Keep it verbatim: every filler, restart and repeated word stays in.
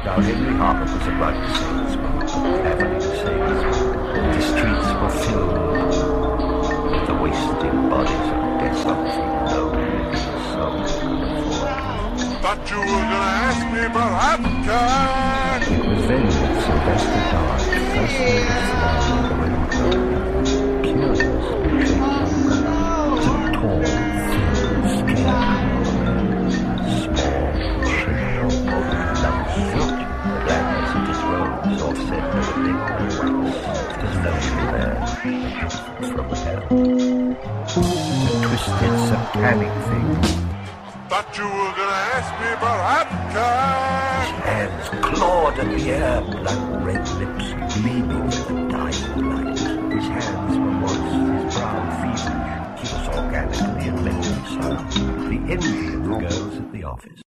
Now Henry Harper was a bright salesman, cleverly salesman. The streets were filled with the wasting bodies of desolate, lonely souls could afford. Thought you were gonna ask me about Africa. It was then that Sylvester died, first made a fly in the wind road. Curious shaped umbrella, so tall, thin, scarecrow, small, shriveled, lovely silk. The gladness of his rose offset the ridiculous. It was lonely there, from hell. The twisted, satanic thing. Thought you were gonna ask me about Africa. His hands clawed at the air, blood-red lips gleaming in the dying light. His hands were moist, his brow feverish. He was organically and mentally sound, the envy of the girls at the office.